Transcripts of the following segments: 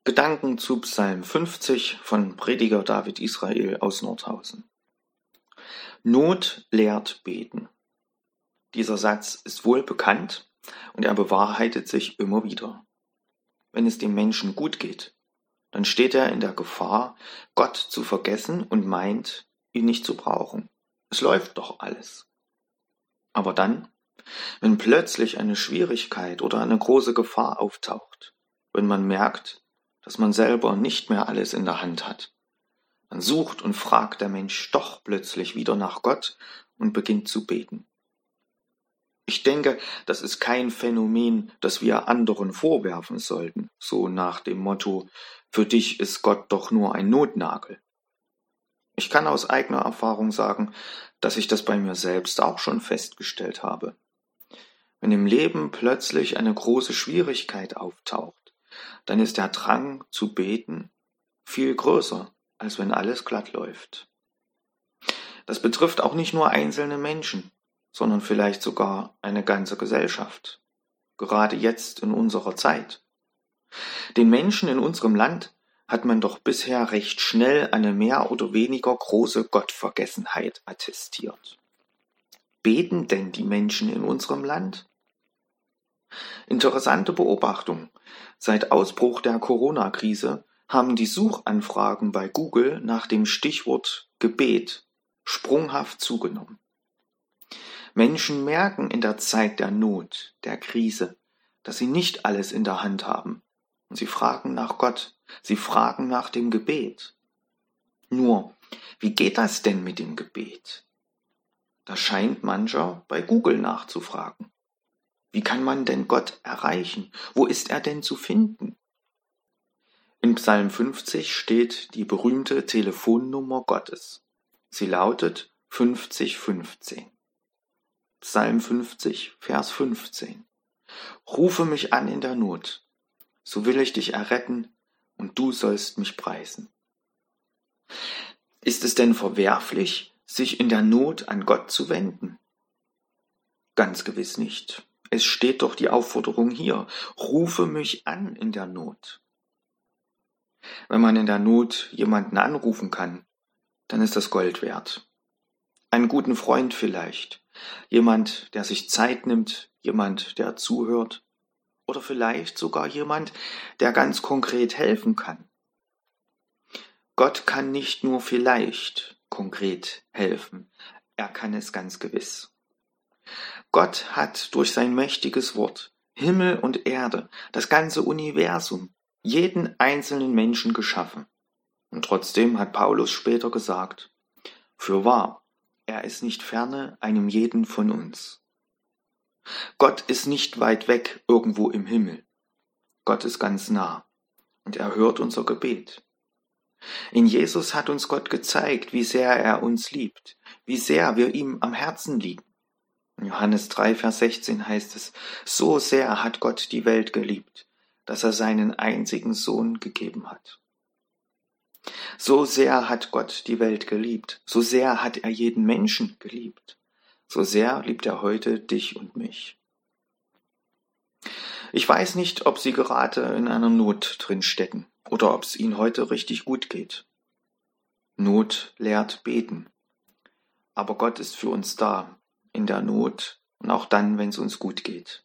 Gedanken zu Psalm 50 von Prediger David Israel aus Nordhausen. Not lehrt beten. Dieser Satz ist wohl bekannt und er bewahrheitet sich immer wieder. Wenn es dem Menschen gut geht, dann steht er in der Gefahr, Gott zu vergessen und meint, ihn nicht zu brauchen. Es läuft doch alles. Aber dann, wenn plötzlich eine Schwierigkeit oder eine große Gefahr auftaucht, wenn man merkt, dass man selber nicht mehr alles in der Hand hat, dann sucht und fragt der Mensch doch plötzlich wieder nach Gott und beginnt zu beten. Ich denke, das ist kein Phänomen, das wir anderen vorwerfen sollten, so nach dem Motto, für dich ist Gott doch nur ein Notnagel. Ich kann aus eigener Erfahrung sagen, dass ich das bei mir selbst auch schon festgestellt habe. Wenn im Leben plötzlich eine große Schwierigkeit auftaucht, dann ist der Drang zu beten viel größer, als wenn alles glatt läuft. Das betrifft auch nicht nur einzelne Menschen, sondern vielleicht sogar eine ganze Gesellschaft, gerade jetzt in unserer Zeit. Den Menschen in unserem Land hat man doch bisher recht schnell eine mehr oder weniger große Gottvergessenheit attestiert. Beten denn die Menschen in unserem Land? Interessante Beobachtung. Seit Ausbruch der Corona-Krise haben die Suchanfragen bei Google nach dem Stichwort Gebet sprunghaft zugenommen. Menschen merken in der Zeit der Not, der Krise, dass sie nicht alles in der Hand haben. Und sie fragen nach Gott, sie fragen nach dem Gebet. Nur, wie geht das denn mit dem Gebet? Da scheint mancher bei Google nachzufragen. Wie kann man denn Gott erreichen? Wo ist er denn zu finden? In Psalm 50 steht die berühmte Telefonnummer Gottes. Sie lautet 5015. Psalm 50, Vers 15. Rufe mich an in der Not, so will ich dich erretten und du sollst mich preisen. Ist es denn verwerflich, sich in der Not an Gott zu wenden? Ganz gewiss nicht. Es steht doch die Aufforderung hier, rufe mich an in der Not. Wenn man in der Not jemanden anrufen kann, dann ist das Gold wert. Einen guten Freund vielleicht, jemand, der sich Zeit nimmt, jemand, der zuhört oder vielleicht sogar jemand, der ganz konkret helfen kann. Gott kann nicht nur vielleicht konkret helfen, er kann es ganz gewiss. Gott hat durch sein mächtiges Wort Himmel und Erde, das ganze Universum, jeden einzelnen Menschen geschaffen. Und trotzdem hat Paulus später gesagt, fürwahr, er ist nicht ferne einem jeden von uns. Gott ist nicht weit weg irgendwo im Himmel. Gott ist ganz nah und er hört unser Gebet. In Jesus hat uns Gott gezeigt, wie sehr er uns liebt, wie sehr wir ihm am Herzen liegen. In Johannes 3, Vers 16 heißt es, so sehr hat Gott die Welt geliebt, dass er seinen einzigen Sohn gegeben hat. So sehr hat Gott die Welt geliebt, so sehr hat er jeden Menschen geliebt, so sehr liebt er heute dich und mich. Ich weiß nicht, ob Sie gerade in einer Not drin stecken oder ob es Ihnen heute richtig gut geht. Not lehrt beten, aber Gott ist für uns da, in der Not und auch dann, wenn es uns gut geht.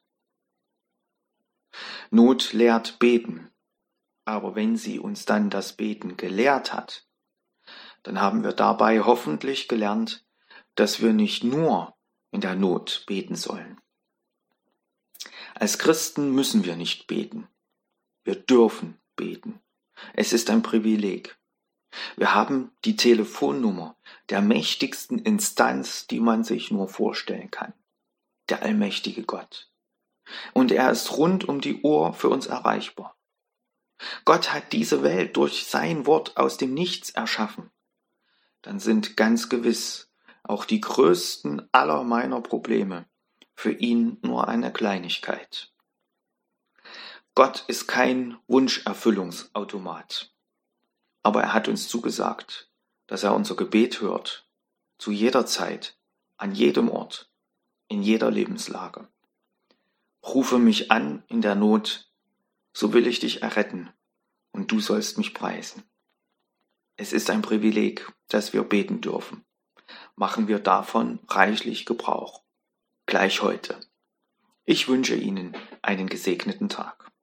Not lehrt beten, aber wenn sie uns dann das Beten gelehrt hat, dann haben wir dabei hoffentlich gelernt, dass wir nicht nur in der Not beten sollen. Als Christen müssen wir nicht beten. Wir dürfen beten. Es ist ein Privileg. Wir haben die Telefonnummer der mächtigsten Instanz, die man sich nur vorstellen kann. Der allmächtige Gott. Und er ist rund um die Uhr für uns erreichbar. Gott hat diese Welt durch sein Wort aus dem Nichts erschaffen. Dann sind ganz gewiss auch die größten aller meiner Probleme für ihn nur eine Kleinigkeit. Gott ist kein Wunscherfüllungsautomat. Aber er hat uns zugesagt, dass er unser Gebet hört, zu jeder Zeit, an jedem Ort, in jeder Lebenslage. Rufe mich an in der Not, so will ich dich erretten und du sollst mich preisen. Es ist ein Privileg, dass wir beten dürfen. Machen wir davon reichlich Gebrauch. Gleich heute. Ich wünsche Ihnen einen gesegneten Tag.